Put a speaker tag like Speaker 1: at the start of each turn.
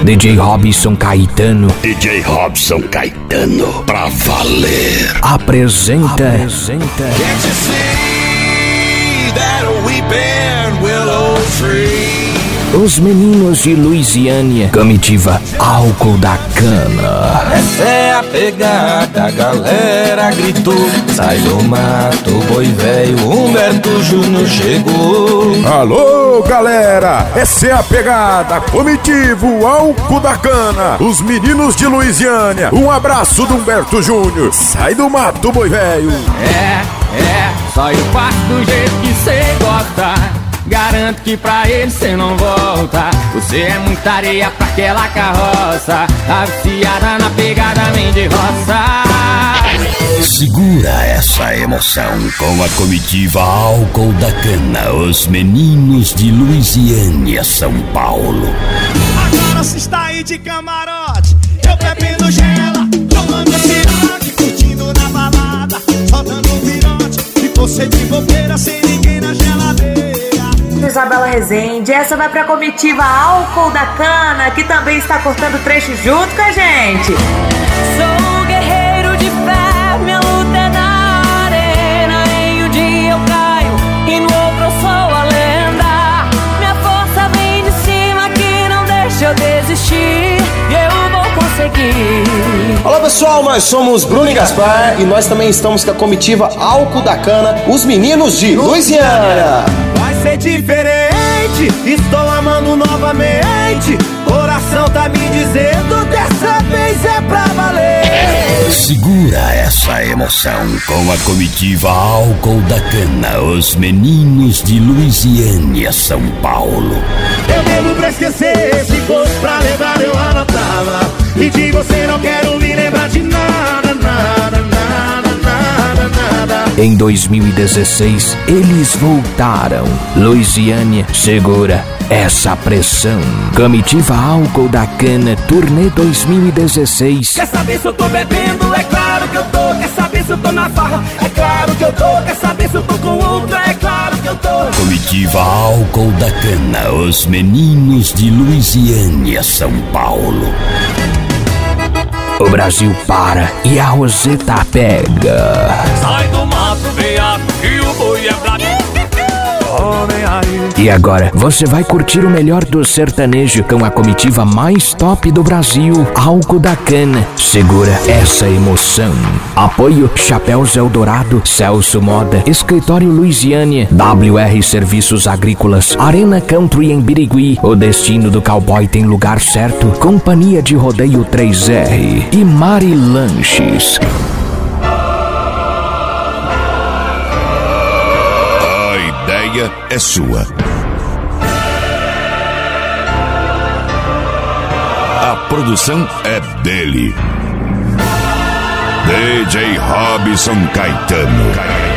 Speaker 1: DJ Robson Caetano.
Speaker 2: DJ Robson Caetano, pra valer.
Speaker 1: Apresenta.
Speaker 3: Can't you see that weeping willow tree?
Speaker 1: Os meninos de Luisiânia, comitiva Álcool da Cana.
Speaker 3: Essa é a pegada, a galera gritou. Sai do mato, boi velho, Humberto Júnior chegou.
Speaker 4: Alô, galera, essa é a pegada, comitivo Álcool da Cana. Os meninos de Luisiânia, um abraço do Humberto Júnior. Sai do mato, boi velho.
Speaker 5: Só eu faço do jeito que cê gosta. Garanto que pra ele cê não volta. Você é muita areia pra aquela carroça. Tá viciada na pegada, vem de roça.
Speaker 2: Segura essa emoção com a comitiva Álcool da Cana. Os meninos de Luisiânia, São Paulo.
Speaker 6: Agora se está aí de camarote, eu bebendo gela, tomando esse curtindo na balada, soltando um virote, e você de bobeira sem ninguém na geladeira.
Speaker 7: Isabela Rezende, essa vai pra comitiva Álcool da Cana, que também está cortando trecho junto com a gente.
Speaker 8: Sou guerreiro de fé, minha luta é na arena. Em um dia eu caio e no outro eu sou a lenda. Minha força vem de cima que não deixa eu desistir. E eu vou conseguir.
Speaker 9: Olá pessoal, nós somos Bruno e Gaspar e nós também estamos com a comitiva Álcool da Cana, os meninos de Luisiânia.
Speaker 6: Vai ser diferente, estou amando novamente. Coração tá me dizendo, dessa vez é pra valer.
Speaker 2: Segura essa emoção com a comitiva Álcool da Cana. Os meninos de Luisiânia, São Paulo.
Speaker 6: Eu bebo pra esquecer, se fosse pra lembrar eu anotava. E de você não quero me lembrar de nada, nada, nada, nada, nada.
Speaker 1: Em 2016, eles voltaram. Luisiânia, segura essa pressão. Comitiva Álcool da Cana, turnê 2016.
Speaker 6: Quer saber se eu tô bebendo? É claro que eu tô. Quer saber se eu tô na farra? É claro que eu tô. Quer saber se eu tô com outra? É claro que eu tô.
Speaker 2: Comitiva Álcool da Cana, os meninos de Luisiânia, São Paulo.
Speaker 1: O Brasil para e a Roseta pega.
Speaker 5: Sai do mato, veado, que o boi é brabo.
Speaker 1: E agora, você vai curtir o melhor do sertanejo com a comitiva mais top do Brasil, Álcool da Cana. Segura essa emoção. Apoio Chapéus Eldorado, Celso Moda, Escritório Luisiânia, WR Serviços Agrícolas, Arena Country em Birigui. O destino do cowboy tem lugar certo. Companhia de Rodeio 3R e Mari Lanches.
Speaker 2: É sua. A produção é dele. DJ Robson Caetano.